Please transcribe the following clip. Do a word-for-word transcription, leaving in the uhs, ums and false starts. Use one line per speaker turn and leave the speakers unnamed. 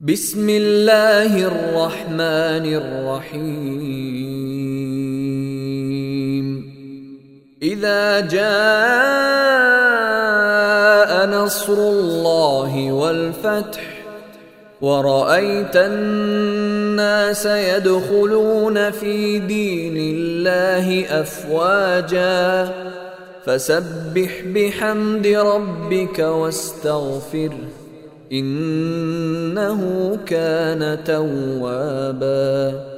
بسم الله الرحمن الرحيم إذا جاء نصر الله والفتح ورأيت الناس يدخلون في دين الله أفواجا فسبح بحمد ربك واستغفره إنه كان توابا.